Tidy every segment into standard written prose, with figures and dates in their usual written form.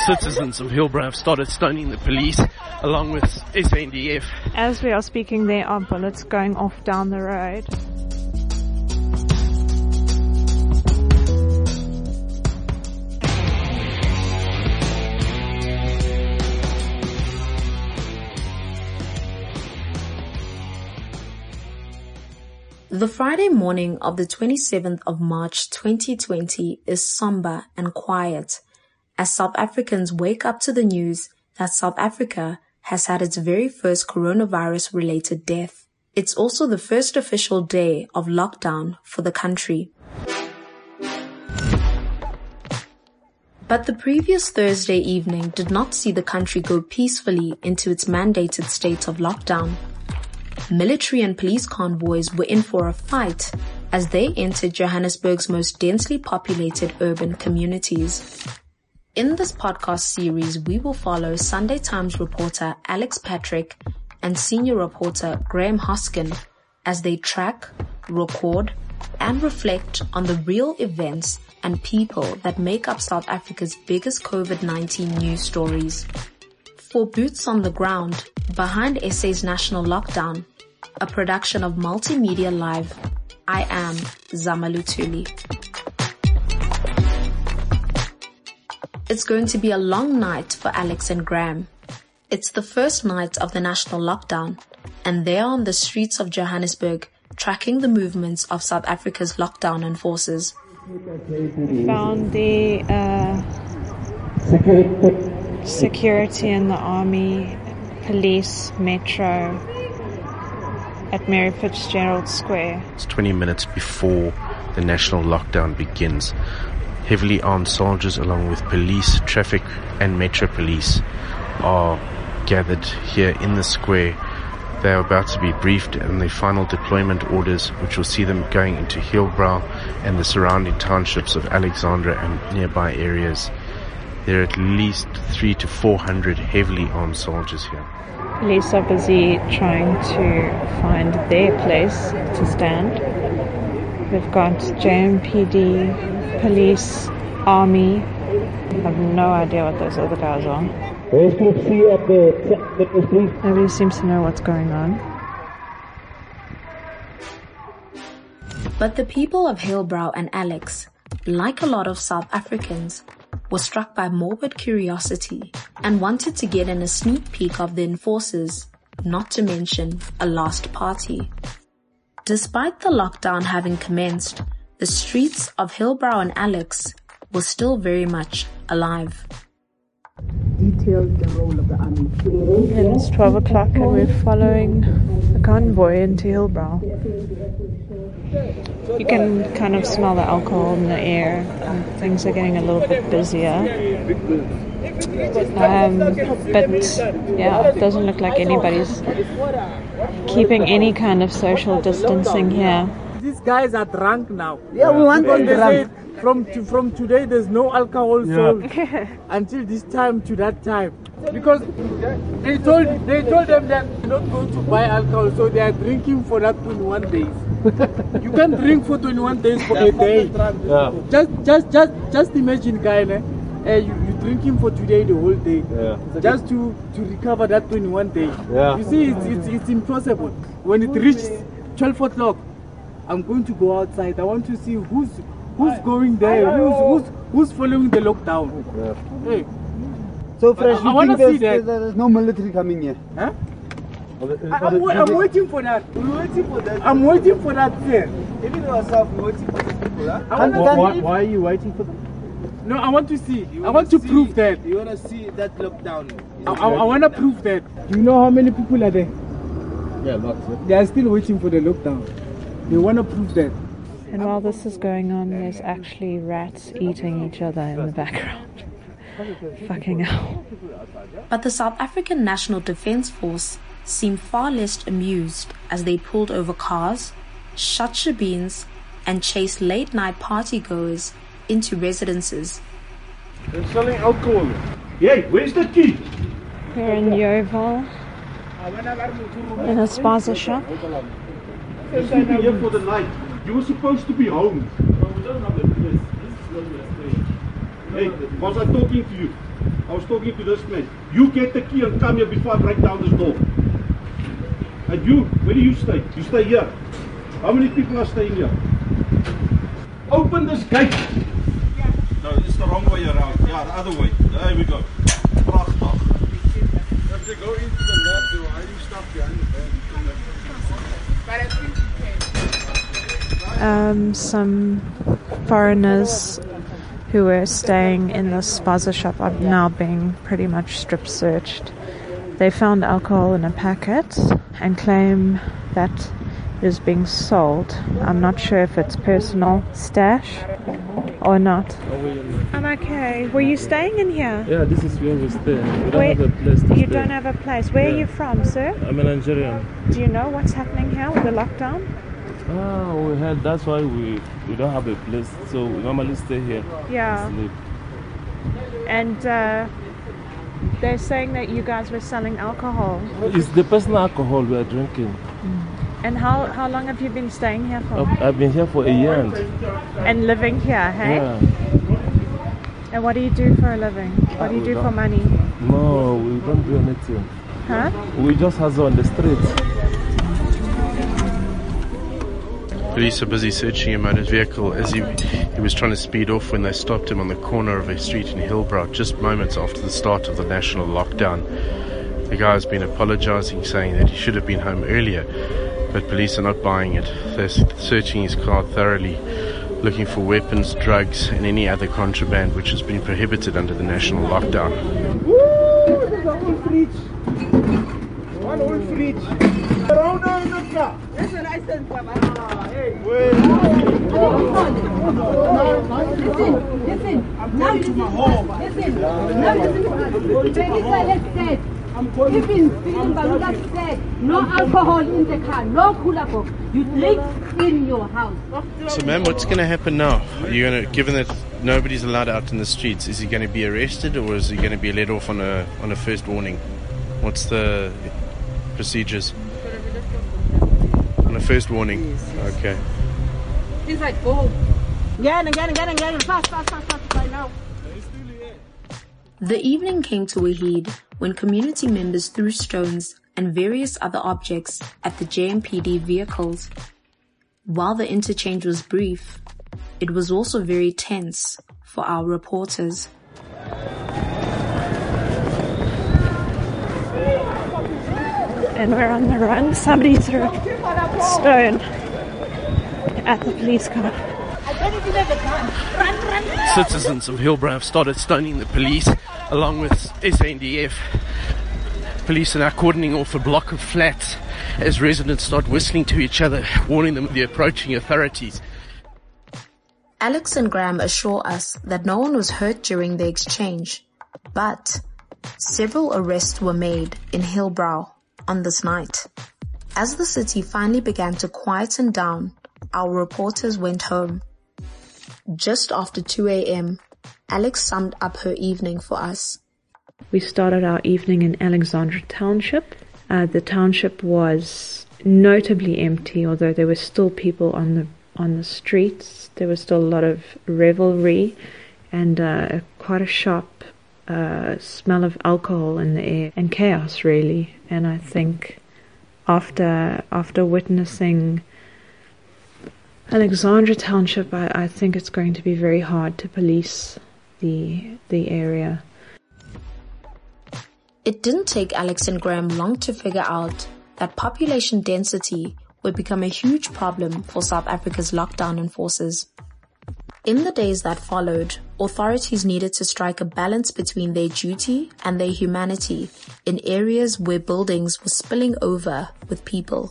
citizens of Hillbrow have started stoning the police along with SANDF. As we are speaking, there are bullets going off down the road. The Friday morning of the 27th of March 2020 is somber and quiet as South Africans wake up to the news that South Africa has had its very first coronavirus-related death. It's also the first official day of lockdown for the country. But the previous Thursday evening did not see the country go peacefully into its mandated state of lockdown. Military and police convoys were in for a fight as they entered Johannesburg's most densely populated urban communities. In this podcast series, we will follow Sunday Times reporter Alex Patrick and senior reporter Graham Hoskin as they track, record, and reflect on the real events and people that make up South Africa's biggest COVID-19 news stories. For Boots on the Ground, behind SA's national lockdown, a production of Multimedia Live, I am Zamalu Tuli. It's going to be a long night for Alex and Graham. It's the first night of the national lockdown, and they're on the streets of Johannesburg tracking the movements of South Africa's lockdown enforcers. We found the security and the army, police, metro at Mary Fitzgerald Square. It's 20 minutes before the national lockdown begins. Heavily armed soldiers along with police, traffic and metro police are gathered here in the square. They are about to be briefed on the final deployment orders, which will see them going into Hillbrow and the surrounding townships of Alexandra and nearby areas. There are at least 300 to 400 heavily armed soldiers here. Police are busy trying to find their place to stand. We've got JMPD, police, army. I have no idea what those other guys are. Nobody seems to know what's going on. But the people of Hillbrow and Alex, like a lot of South Africans, were struck by morbid curiosity and wanted to get in a sneak peek of the enforcers, not to mention a last party. Despite the lockdown having commenced, the streets of Hillbrow and Alex were still very much alive. Detailed the role of the army. It's 12 o'clock and we're following a convoy into Hillbrow. You can kind of smell the alcohol in the air and things are getting a little bit busier. But yeah, it doesn't look like anybody's keeping any kind of social distancing here. These guys are drunk now. Yeah, we want them drunk. From today, there's no alcohol sold until this time to that time. Because they told them that they're not going to buy alcohol, so they are drinking for that 21 days. You can drink for 21 days for a day. Yeah. Just imagine, guy, you're drinking for today the whole day, just to recover that 21 days. Yeah. You see, it's impossible. When it reaches 12 o'clock, I'm going to go outside. I want to see who's going there, who's following the lockdown. Yeah. Hey. So fresh, you think there's no military coming here? Huh? I'm waiting for that. I'm waiting for that here. Even yourself, we're waiting for these people, huh? Why are you waiting for them? No, I want to see. I want to prove that. You want to see that lockdown? I want to prove that. Do you know how many people are there? Yeah, lots. They are still waiting for the lockdown. They want to prove that. And while this is going on, there's actually rats eating each other in the background. Fucking hell. But the South African National Defence Force seemed far less amused as they pulled over cars, shut shebeens, and chased late-night partygoers into residences. They're selling alcohol. Hey, where's the key? We're in Yeoville, in a spaza shop. You're sleeping here for the night. You were supposed to be home. Hey, was I talking to you? I was talking to this man. You get the key and come here before I break down this door. And you, where do you stay? You stay here. How many people are staying here? Open this gate. Yeah. No, it's the wrong way around. Yeah, the other way. There we go. Prachtig. If they go into the lab, they were hiding stuff behind the van. Some foreigners who were staying in the spaza shop are now being pretty much strip searched. They found alcohol in a packet and claim that it is being sold. I'm not sure if it's personal stash or not. I'm okay. Were you staying in here? Yeah, this is where we stay. We don't have a place to stay. You don't have a place. Where are you from, sir? I'm a Nigerian. Do you know what's happening here with the lockdown? We had. That's why we don't have a place. So we normally stay here. Yeah. Sleep. And they're saying that you guys were selling alcohol. It's the personal alcohol we are drinking. And how long have you been staying here for? I've been here for a year. And living here, hey? Yeah. And what do you do for a living? What do you do for money? No, we don't do anything. Huh? We just hustle on the streets. Police are busy searching him out his vehicle as he was trying to speed off when they stopped him on the corner of a street in Hillbrow just moments after the start of the national lockdown. The guy has been apologizing, saying that he should have been home earlier, but police are not buying it. They're searching his car thoroughly, looking for weapons, drugs and any other contraband which has been prohibited under the national lockdown. Woo! There's a whole fridge. One whole fridge. Around in the car. Listen, I said, Listen. Now you to my home. Listen. Now listen to us. Even Baluga said, no alcohol in the car, no cooler box. You drink in your house. So, ma'am, what's going to happen now? Are you going to, given that nobody's allowed out in the streets, is he going to be arrested or is he going to be let off on a first warning? What's the procedures? On a first warning. Okay. He's like, go. Again, fast, right now. The evening came to a head when community members threw stones and various other objects at the JMPD vehicles. While the interchange was brief, it was also very tense for our reporters. And we're on the run. Somebody threw a stone at the police car. Citizens of Hillbrow have started stoning the police along with SANDF. Police are now cordoning off a block of flats as residents start whistling to each other, warning them of the approaching authorities. Alex and Graham assure us that no one was hurt during the exchange, but several arrests were made in Hillbrow on this night. As the city finally began to quieten down, our reporters went home. Just after 2 a.m., Alex summed up her evening for us. We started our evening in Alexandra Township. The township was notably empty, although there were still people on the streets. There was still a lot of revelry and quite a sharp smell of alcohol in the air and chaos, really. And I think after witnessing Alexandra Township, I think it's going to be very hard to police the area. It didn't take Alex and Graham long to figure out that population density would become a huge problem for South Africa's lockdown enforcers. In the days that followed, authorities needed to strike a balance between their duty and their humanity in areas where buildings were spilling over with people.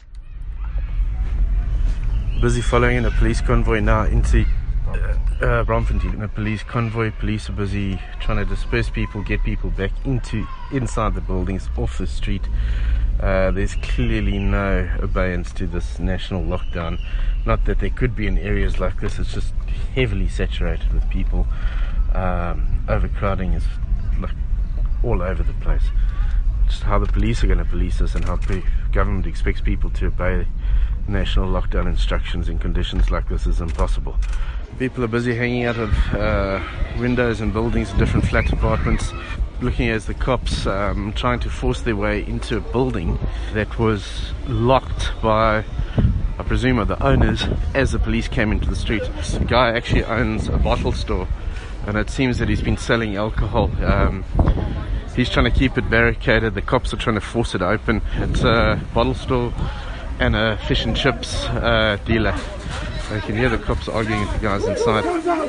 Busy following a police convoy now into Braamfontein. A police convoy. Police are busy trying to disperse people, get people back inside the buildings, off the street. There's clearly no abeyance to this national lockdown. Not that there could be in areas like this. It's just heavily saturated with people. Overcrowding is like all over the place. Just how the police are going to police this and how the government expects people to obey national lockdown instructions in conditions like this is impossible. People are busy hanging out of windows and buildings in different flat apartments, looking as the cops trying to force their way into a building that was locked by, I presume, are the owners, as the police came into the street. The guy actually owns a bottle store, and it seems that he's been selling alcohol. He's trying to keep it barricaded. The cops are trying to force it open. It's a bottle store and a fish and chips dealer. You can hear the cops arguing with the guys inside.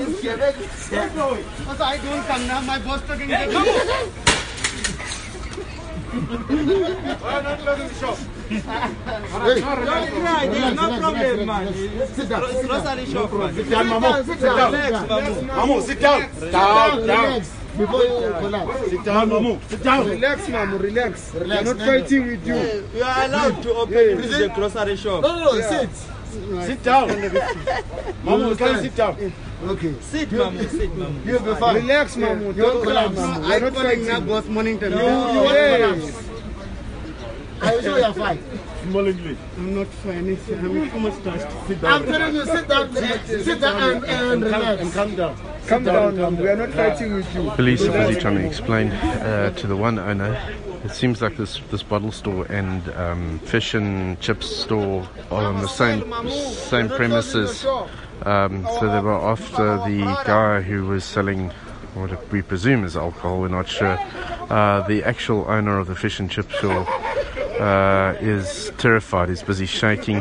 No problem, man. Sit down. Sit down, Mamu. Sit down. Mamu, sit down. Down. Before you collapse. Sit down, Mamu. Sit down. Relax, Mamu. Relax. We are not fighting with you. You are allowed to open the grocery shop. No, sit. Sit down. Mamu, can sit down. Okay. Sit, Mamu. Sit, Mamu. You'll be fine. Relax, Mamu. Don't collapse. I'm not fighting now, boss. Mornington. No. I show you fight. Small English. I'm not fine. I'm too much touched. Sit down. I'm telling you, sit down. Sit down and relax. And calm down. Calm down. We are not fighting with you. Police are busy trying to explain to the one owner. It seems like this bottle store and fish and chips store are on the same premises. So they were after the guy who was selling what we presume is alcohol. We're not sure. The actual owner of the fish and chip store is terrified. He's busy shaking.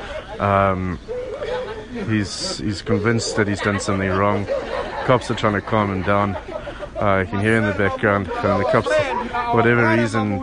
He's convinced that he's done something wrong. Cops are trying to calm him down. You can hear in the background, and the cops, for whatever reason,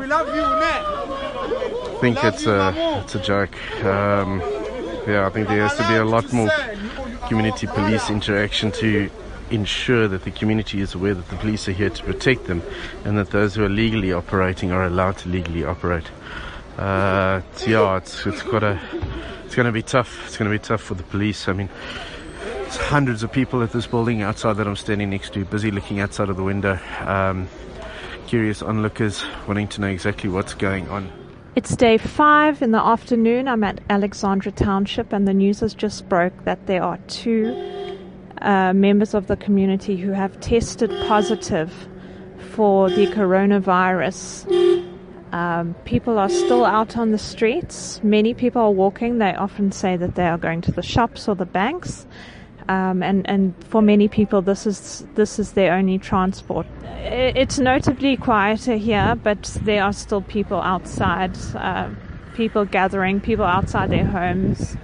think it's a joke. I think there has to be a lot more community police interaction to ensure that the community is aware that the police are here to protect them, and that those who are legally operating are allowed to legally operate. It's going to be tough. It's going to be tough for the police. I mean, there's hundreds of people at this building outside that I'm standing next to, busy looking outside of the window. Curious onlookers wanting to know exactly what's going on. It's day 5 in the afternoon. I'm at Alexandra Township, and the news has just broke that there are 2 members of the community who have tested positive for the coronavirus. People are still out on the streets. Many people are walking. They often say that they are going to the shops or the banks. And for many people, this is their only transport. It's notably quieter here, but there are still people outside, people gathering, people outside their homes.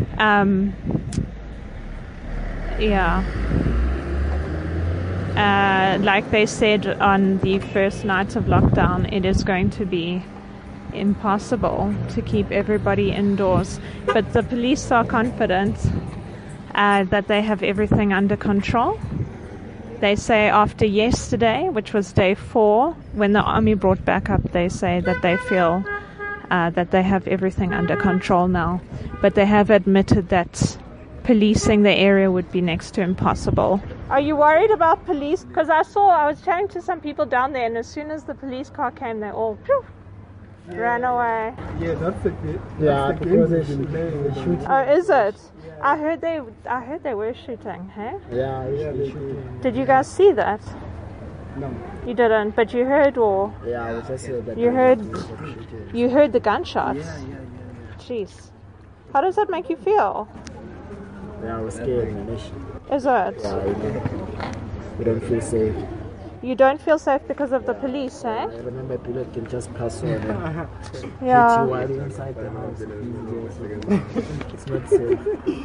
Like they said on the first night of lockdown, it is going to be impossible to keep everybody indoors. But the police are confident that they have everything under control. They say after yesterday, which was day 4, when the army brought back up, they say that they feel that they have everything under control now. But they have admitted that policing the area would be next to impossible. Are you worried about police? Because I was chatting to some people down there, and as soon as the police car came, they all ran away. Yeah, that's the good. Yeah, because they shoot. Oh, is it? I heard they were shooting, hey? Yeah, they shooting. Did you guys see that? No. You didn't, but you heard, or? Yeah, I was just that. You heard the gunshots? Yeah. Jeez. How does that make you feel? Yeah, I was scared. Is it? Yeah, we don't feel safe. You don't feel safe because of the police, eh? I remember a bullet can just pass on and hit you while inside the house. It's not safe.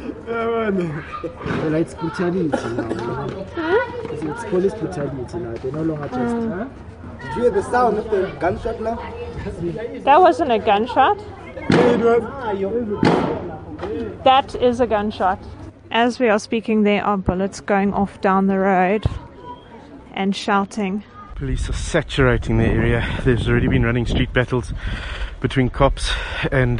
Well, it's brutality now. It's police brutality now. They no longer just... Did you hear the sound of the gunshot now? That wasn't a gunshot. That is a gunshot. As we are speaking, there are bullets going off down the road and shouting. Police are saturating the area. There's already been running street battles between cops and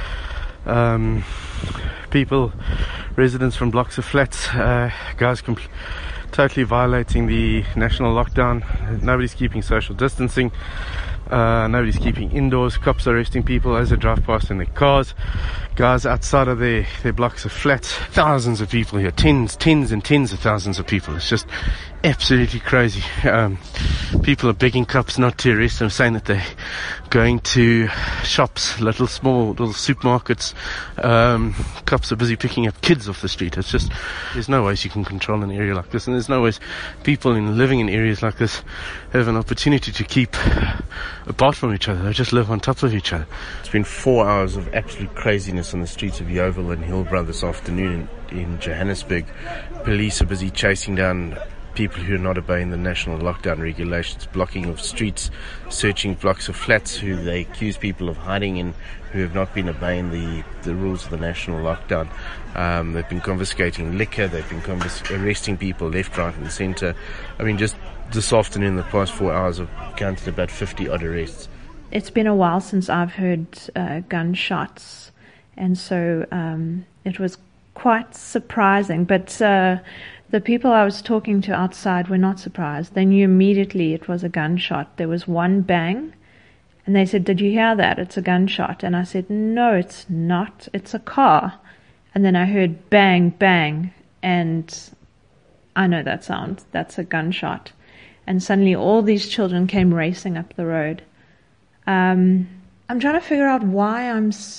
people, residents from blocks of flats. Guys totally violating the national lockdown. Nobody's keeping social distancing. Nobody's keeping indoors. Cops arresting people as they drive past in their cars. Guys outside of their blocks of flats. Thousands of people here. Tens and tens of thousands of people. It's just absolutely crazy. People are begging cops not to arrest them, saying that they're going to shops, little supermarkets. Cops are busy picking up kids off the street. It's just, there's no ways you can control an area like this, and there's no ways people living in areas like this have an opportunity to keep apart from each other. They just live on top of each other. It's been 4 hours of absolute craziness on the streets of Yeoville and Hillbrow this afternoon in Johannesburg. Police are busy chasing down people who are not obeying the national lockdown regulations, blocking of streets, searching blocks of flats who they accuse people of hiding in, who have not been obeying the rules of the national lockdown. They've been confiscating liquor, they've been arresting people left, right and centre. I mean, just this afternoon, the past 4 hours, I've counted about 50 odd arrests. It's been a while since I've heard gunshots, and so it was quite surprising, but the people I was talking to outside were not surprised. They knew immediately it was a gunshot. There was one bang, and they said, "Did you hear that? It's a gunshot." And I said, "No, it's not. It's a car." And then I heard bang, bang, and I know that sound. That's a gunshot. And suddenly all these children came racing up the road. I'm trying to figure out why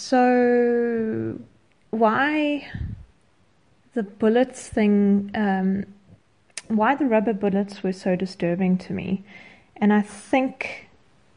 the bullets thing, why the rubber bullets were so disturbing to me. And I think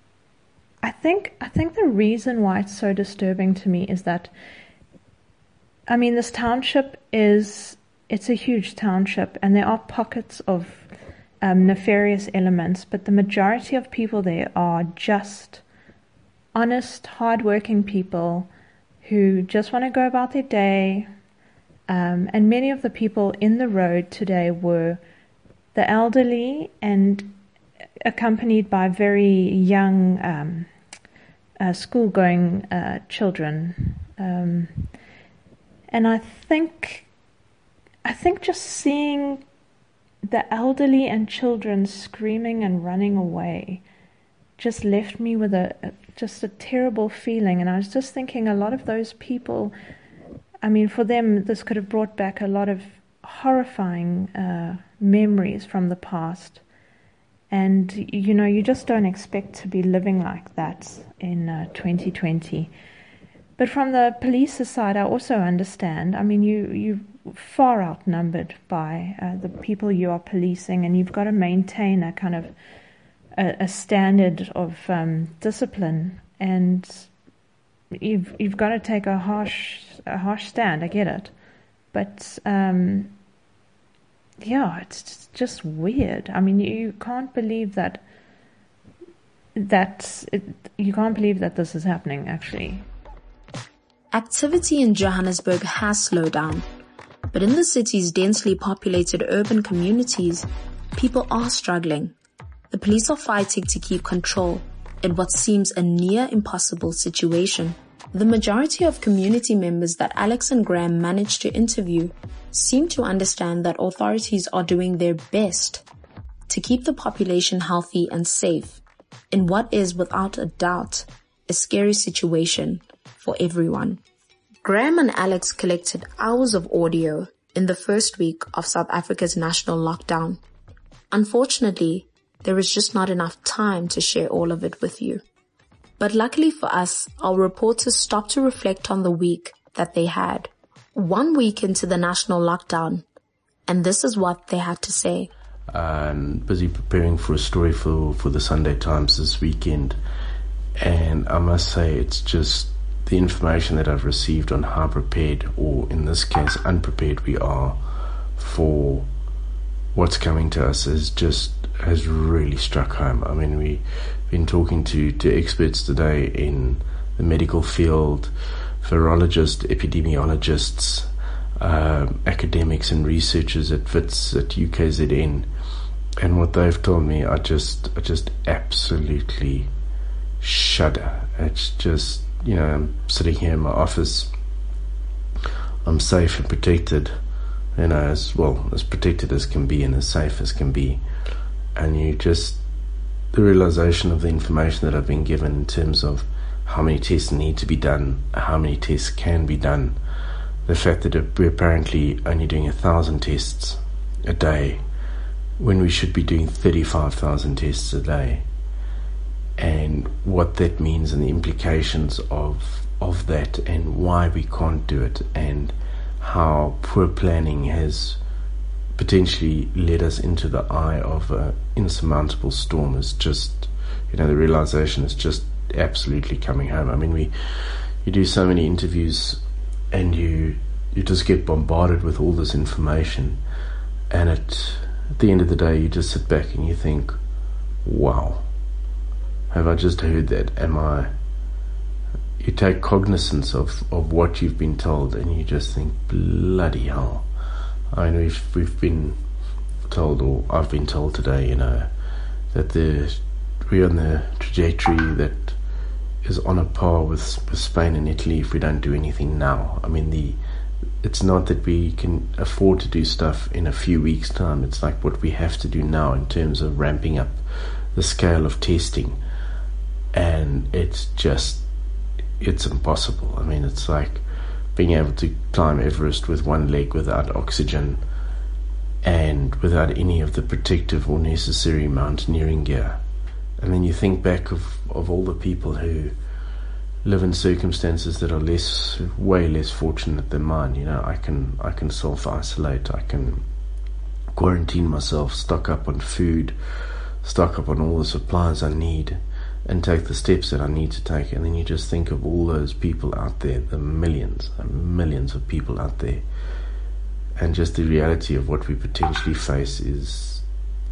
the reason why it's so disturbing to me is that, I mean, this township it's a huge township, and there are pockets of nefarious elements, but the majority of people there are just honest, hard-working people who just want to go about their day. And many of the people in the road today were the elderly and accompanied by very young school-going children. And I think just seeing the elderly and children screaming and running away just left me with just a terrible feeling. And I was just thinking, a lot of those people, I mean, for them, this could have brought back a lot of horrifying memories from the past. And, you know, you just don't expect to be living like that in 2020. But from the police's side, I also understand. I mean, you're far outnumbered by the people you are policing, and you've got to maintain a kind of a standard of discipline, and you've got to take a harsh stand. I get it, but yeah, it's just weird. I mean, you can't believe that you can't believe that this is happening. Actually, activity in Johannesburg has slowed down, but in the city's densely populated urban communities, people are struggling. The police are fighting to keep control in what seems a near impossible situation. The majority of community members that Alex and Graham managed to interview seem to understand that authorities are doing their best to keep the population healthy and safe in what is, without a doubt, a scary situation for everyone. Graham and Alex collected hours of audio in the first week of South Africa's national lockdown. Unfortunately, there is just not enough time to share all of it with you. But luckily for us, our reporters stopped to reflect on the week that they had. 1 week into the national lockdown, and this is what they had to say. I'm busy preparing for a story for the Sunday Times this weekend, and I must say it's just the information that I've received on how prepared, or in this case unprepared, we are for what's coming to us has really struck home. I mean, we've been talking to experts today in the medical field, virologists, epidemiologists, academics and researchers at WITS, at UKZN, and what they've told me, I just absolutely shudder. It's just, you know, I'm sitting here in my office, I'm safe and protected, you know, as protected as can be and as safe as can be, and you just the realization of the information that I've been given in terms of how many tests need to be done, how many tests can be done, the fact that we're apparently only doing 1,000 tests a day when we should be doing 35,000 tests a day, and what that means and the implications of that and why we can't do it, and how poor planning has potentially led us into the eye of an insurmountable storm is just, the realization is just absolutely coming home. I mean, you do so many interviews and you just get bombarded with all this information, and at the end of the day you just sit back and you think, wow, have I just heard that? You take cognizance of what you've been told, and you just think, bloody hell. I mean, we've been told, or I've been told today, that we're on the trajectory that is on a par with Spain and Italy if we don't do anything now. I mean, it's not that we can afford to do stuff in a few weeks' time. It's like what we have to do now in terms of ramping up the scale of testing, and it's impossible. I mean, it's like being able to climb Everest with one leg without oxygen and without any of the protective or necessary mountaineering gear. And then you think back of all the people who live in circumstances that are way less fortunate than mine. I can self-isolate, I can quarantine myself, stock up on food, stock up on all the supplies I need, and take the steps that I need to take. And then you just think of all those people out there, the millions and millions of people out there, and just the reality of what we potentially face is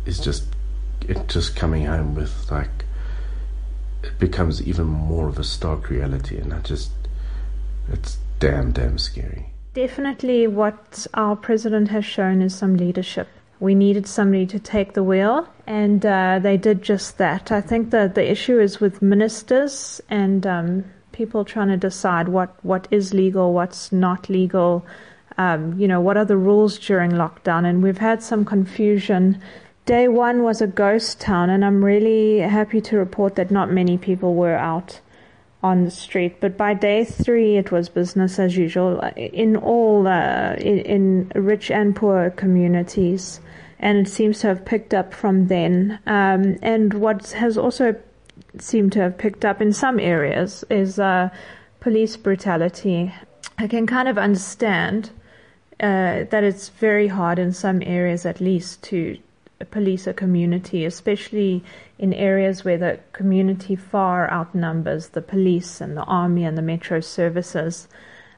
just coming home with, like, it becomes even more of a stark reality, and it's damn scary. Definitely what our president has shown is some leadership. We needed somebody to take the wheel, and they did just that. I think that the issue is with ministers and people trying to decide what is legal, what's not legal, what are the rules during lockdown, and we've had some confusion. Day one was a ghost town, and I'm really happy to report that not many people were out on the street. But by day 3, it was business as usual in all, in rich and poor communities. And it seems to have picked up from then. And what has also seemed to have picked up in some areas is police brutality. I can kind of understand that it's very hard in some areas, at least, to police a community, especially in areas where the community far outnumbers the police and the army and the metro services.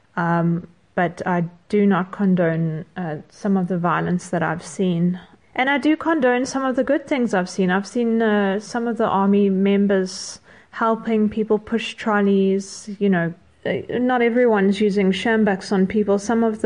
But I do not condone some of the violence that I've seen. And I do condone some of the good things I've seen. I've seen some of the army members helping people push trolleys. Not everyone's using sjamboks on people. Some of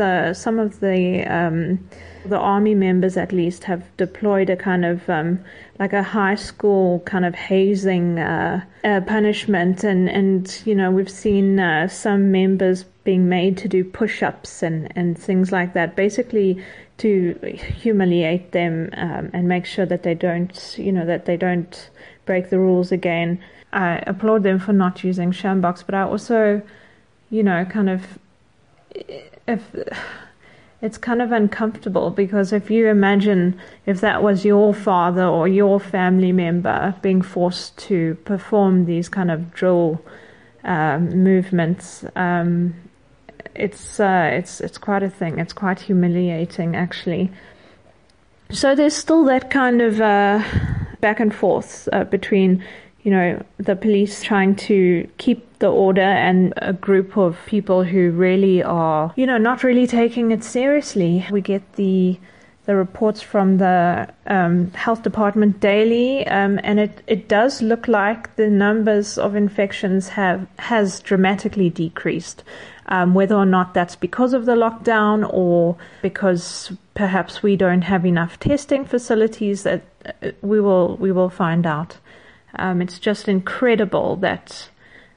the army members, at least, have deployed a kind of like a high school kind of hazing punishment, and we've seen some members being made to do push-ups and things like that, basically to humiliate them and make sure that they don't break the rules again. I applaud them for not using sjamboks, but I also it's kind of uncomfortable, because if you imagine if that was your father or your family member being forced to perform these kind of drill movements, it's quite a thing. It's quite humiliating, actually. So there's still that kind of back and forth between the police trying to keep the order and a group of people who really are, not really taking it seriously. We get the reports from the health department daily, and it does look like the numbers of infections has dramatically decreased. Whether or not that's because of the lockdown or because perhaps we don't have enough testing facilities, that we will find out. It's just incredible that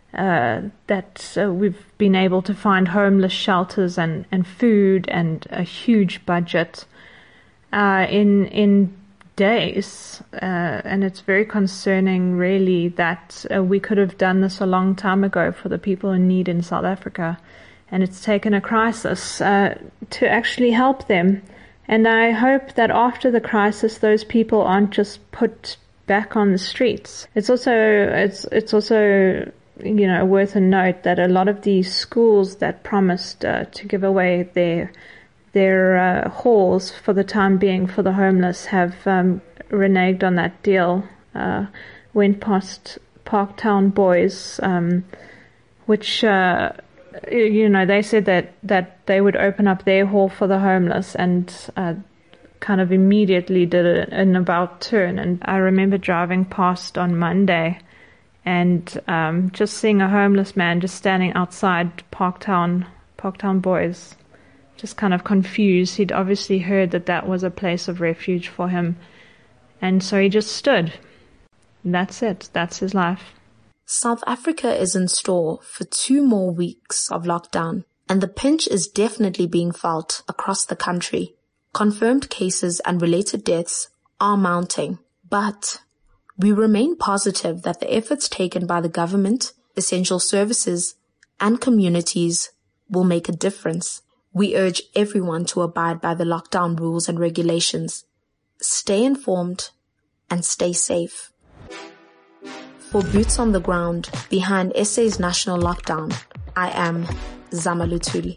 we've been able to find homeless shelters and food and a huge budget. In days, and it's very concerning, really, that we could have done this a long time ago for the people in need in South Africa, and it's taken a crisis to actually help them. And I hope that after the crisis, those people aren't just put back on the streets. It's also worth a note that a lot of these schools that promised to give away their halls for the time being for the homeless have reneged on that deal. Went past Parktown Boys, which they said that they would open up their hall for the homeless, and kind of immediately did an about turn. And I remember driving past on Monday and just seeing a homeless man just standing outside Parktown Boys, just kind of confused. He'd obviously heard that was a place of refuge for him, and so he just stood. And that's it. That's his life. South Africa is in store for 2 more weeks of lockdown, and the pinch is definitely being felt across the country. Confirmed cases and related deaths are mounting, but we remain positive that the efforts taken by the government, essential services, and communities will make a difference. We urge everyone to abide by the lockdown rules and regulations. Stay informed and stay safe. For Boots on the Ground, behind SA's national lockdown, I am Zama Luthuli.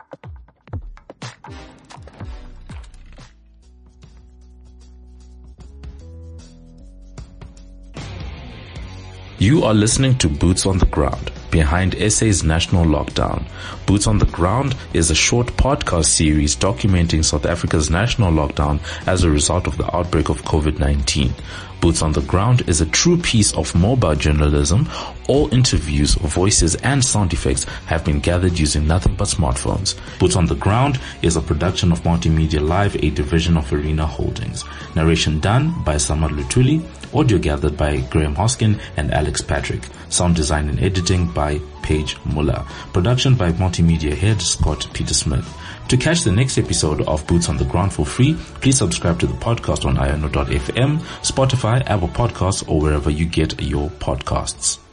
You are listening to Boots on the Ground, behind SA's national lockdown. Boots on the Ground is a short podcast series documenting South Africa's national lockdown as a result of the outbreak of COVID-19. Boots on the Ground is a true piece of mobile journalism. All interviews, voices, and sound effects have been gathered using nothing but smartphones. Boots on the Ground is a production of Multimedia Live, a division of Arena Holdings. Narration done by Samad Luthuli. Audio gathered by Graham Hoskin and Alex Patrick. Sound design and editing by Paige Muller. Production by Multimedia Head Scott Peter Smith. To catch the next episode of Boots on the Ground for free, please subscribe to the podcast on iono.fm, Spotify, Apple Podcasts, or wherever you get your podcasts.